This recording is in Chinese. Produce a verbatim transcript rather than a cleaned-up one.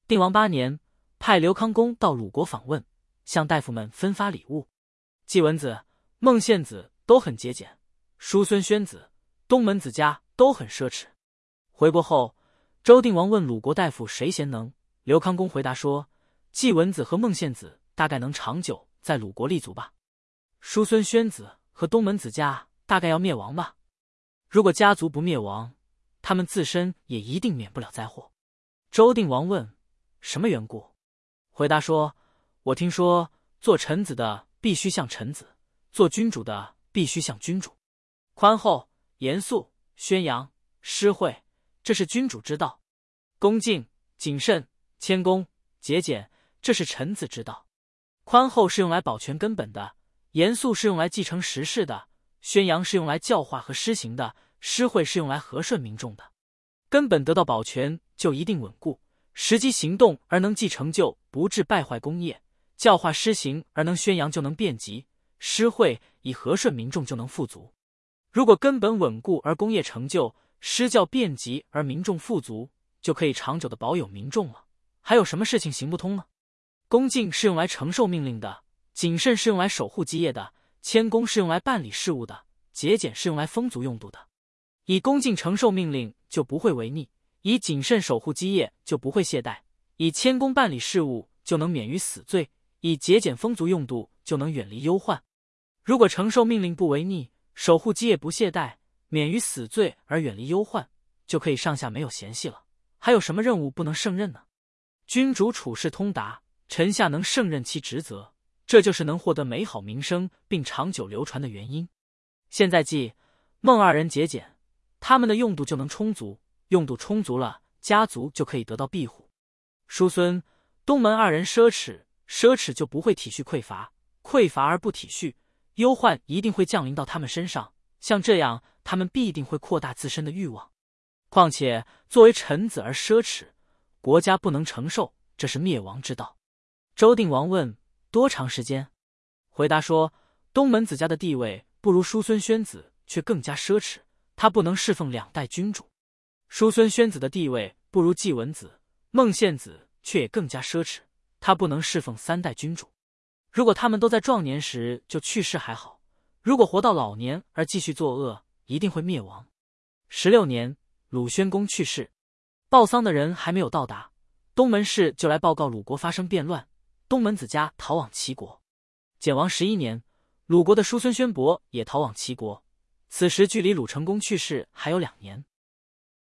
定王八年，派刘康公到鲁国访问，向大夫们分发礼物。季文子、孟献子都很节俭，叔孙宣子、东门子家都很奢侈。回国后，周定王问鲁国大夫谁贤能，刘康公回答说，季文子和孟献子大概能长久在鲁国立足吧，叔孙宣子和东门子家大概要灭亡吧。如果家族不灭亡，他们自身也一定免不了灾祸。周定王问，什么缘故？回答说，我听说做臣子的必须像臣子，做君主的必须像君主，宽厚、严肃、宣扬、施惠，这是君主之道；恭敬、谨慎、谦恭、节俭，这是臣子之道。宽厚是用来保全根本的，严肃是用来继承时事的，宣扬是用来教化和施行的，施惠是用来和顺民众的。根本得到保全，就一定稳固；实际行动而能继成就，不致败坏功业；教化施行而能宣扬，就能遍及；施惠以和顺民众，就能富足。如果根本稳固而功业成就，施教遍及而民众富足，就可以长久的保有民众了。还有什么事情行不通呢？恭敬是用来承受命令的，谨慎是用来守护基业的，谦恭是用来办理事务的，节俭是用来丰足用度的。以恭敬承受命令，就不会违逆；以谨慎守护基业，就不会懈怠；以谦恭办理事务，就能免于死罪；以节俭丰足用度，就能远离忧患。如果承受命令不违逆，守护基业不懈怠，免于死罪而远离忧患，就可以上下没有嫌隙了。还有什么任务不能胜任呢？君主处事通达，臣下能胜任其职责，这就是能获得美好名声并长久流传的原因。现在季、孟二人节俭，他们的用度就能充足，用度充足了，家族就可以得到庇护。叔孙、东门二人奢侈，奢侈就不会体恤匮乏，匮乏而不体恤，忧患一定会降临到他们身上。像这样，他们必定会扩大自身的欲望。况且作为臣子而奢侈，国家不能承受，这是灭亡之道。周定王问，多长时间？回答说，东门子家的地位不如叔孙宣子，却更加奢侈，他不能侍奉两代君主。叔孙宣子的地位不如季文子、孟献子，却也更加奢侈，他不能侍奉三代君主。如果他们都在壮年时就去世还好，如果活到老年而继续作恶，一定会灭亡。十六年，鲁宣公去世，报丧的人还没有到达，东门氏就来报告鲁国发生变乱，东门子家逃往齐国。简王十一年，鲁国的叔孙宣伯也逃往齐国，此时距离鲁成公去世还有两年。